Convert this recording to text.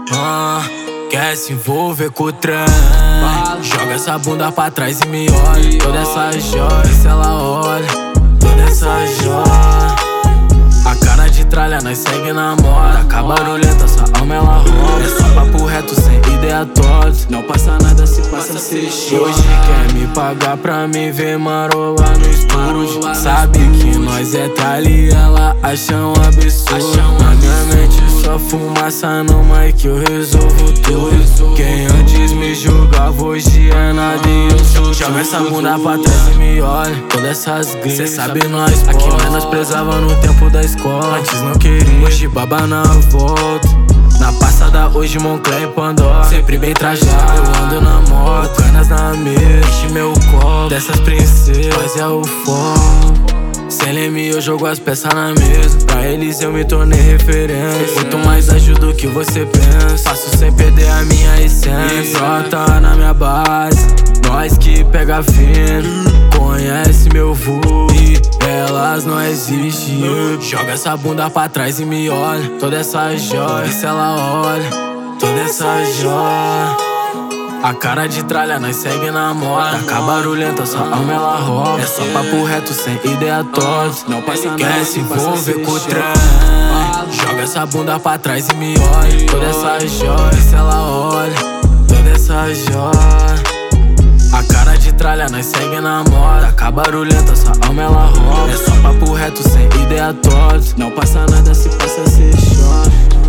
Quer se envolver com o trem? Joga essa bunda pra trás e me olha. Toda essa joia, se ela olha. Toda essa joia. A cara de tralha, nós segue na moda. Tá barulhenta, sua alma ela rouba. É só papo reto, sem ideia torta. Não passa nada, se passa se chora. Hoje quer me pagar pra me ver marola no escuro. Sabe que nós é tralha e ela acha um absurdo. Na minha mente só fumaça no mic, eu resolvo tudo. Quem antes me julgava hoje é nada e eu sou. Joga essa bunda pra trás e me olha. Todas essas gringas, cê sabe nós aqui nós menosprezava no tempo da escola. Antes não queria, hoje baba na volta. Na passada hoje Moncler e Pandora. Sempre bem trajado, eu ando na moto. Canas na mesa, enche meu copo. Dessas princesas é o foco. Sem leme eu jogo as peças na mesa. Pra eles eu me tornei referência. Muito mais ajudo que você pensa. Faço sem perder a minha essência. Brota na minha base, nós que pega fino. Conhece meu voo e elas não existem. Joga essa bunda pra trás e me olha. Toda essa joia, se ela olha. Toda essa joia. A cara de tralha, nós segue na moda. Tá barulhenta, sua alma ela rouba. É só papo reto, sem ideia torta. Não passa nada, quer se envolver com o trem? Joga essa bunda pra trás e me olha. Toda essa joia, se ela olha. Toda essa joia. A cara de tralha, nós segue na moda. Tá barulhenta, sua alma ela rouba. É só papo reto, sem ideia torta. Não passa nada, se passa se chora.